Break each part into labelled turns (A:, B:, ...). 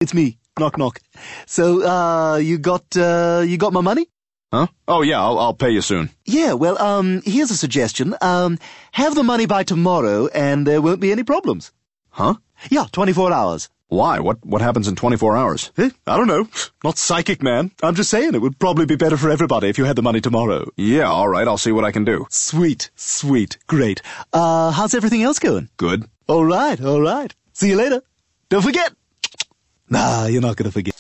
A: It's me. Knock, knock. So, you got my money?
B: Huh? Oh, yeah, I'll pay you soon.
A: Yeah, well, here's a suggestion. Have the money by tomorrow and there won't be any problems.
B: Huh?
A: Yeah, 24 hours.
B: Why? What happens in 24 hours?
A: I don't know. Not psychic, man. I'm just saying it would probably be better for everybody if you had the money tomorrow.
B: Yeah, all right, I'll see what I can do.
A: Sweet, sweet, great. How's everything else going?
B: Good.
A: All right. See you later. Don't forget. Nah, you're not gonna forget.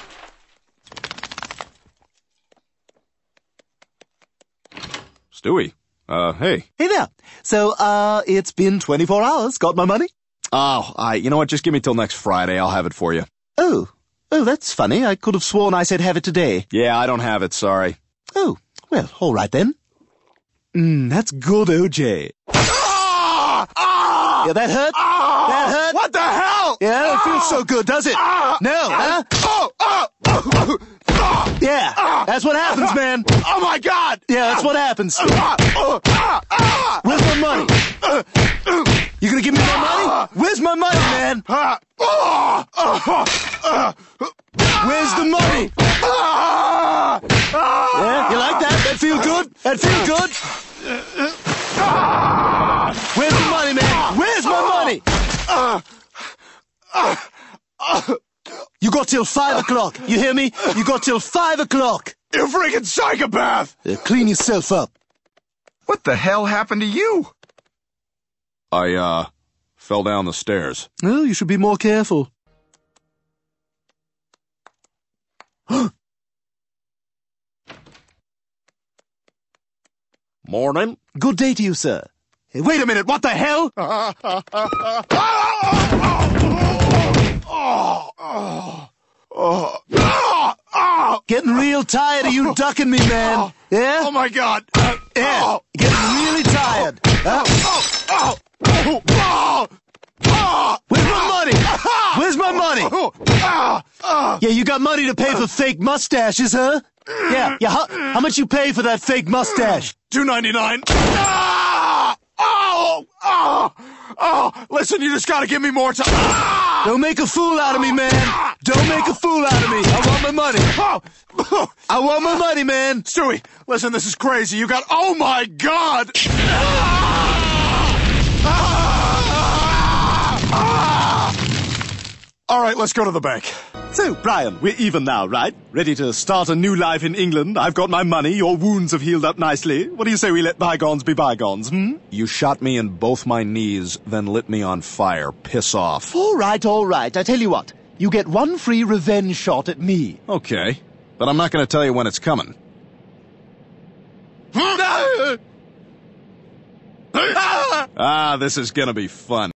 B: Stewie, hey.
A: Hey there. So, it's been 24 hours. Got my money?
B: Oh, you know what, just give me till next Friday, I'll have it for you.
A: Oh, that's funny. I could have sworn I said have it today.
B: Yeah, I don't have it, sorry.
A: Oh, well, all right then. That's good, OJ. Yeah, that hurt? That hurt?
B: What the hell?
A: Yeah, it feels so good, does it? No, huh? Yeah, that's what happens, man.
B: Oh my God!
A: Yeah, that's what happens. Where's my money? You gonna give me my money? Where's my money, man? Where's the money? Yeah, you like that? That feel good? That feel good? Where's the money, man? Where's my money? You got till 5 o'clock. You hear me? You got till 5 o'clock.
B: You freaking psychopath!
A: Clean yourself up.
B: What the hell happened to you? I, fell down the stairs.
A: Oh, you should be more careful.
B: Morning.
A: Good day to you, sir. Hey, wait a minute, what the hell? Getting real tired of you ducking me, man. Yeah?
B: Oh my God.
A: Yeah, getting really tired. Where's my money? Where's my money? Yeah, you got money to pay for fake mustaches, huh? Yeah, how much you pay for that fake mustache?
B: $2.99. Listen, you just gotta give me more time.
A: Don't make a fool out of me, man. Don't make a fool out of me. I want my money. I want my money, man.
B: Stewie, listen, this is crazy. You got, oh my God. All right, let's go to the bank.
A: So, Brian, we're even now, right? Ready to start a new life in England. I've got my money. Your wounds have healed up nicely. What do you say we let bygones be bygones, hmm?
B: You shot me in both my knees, then lit me on fire. Piss off.
A: All right. I tell you what. You get one free revenge shot at me.
B: Okay, but I'm not going to tell you when it's coming. This is going to be fun.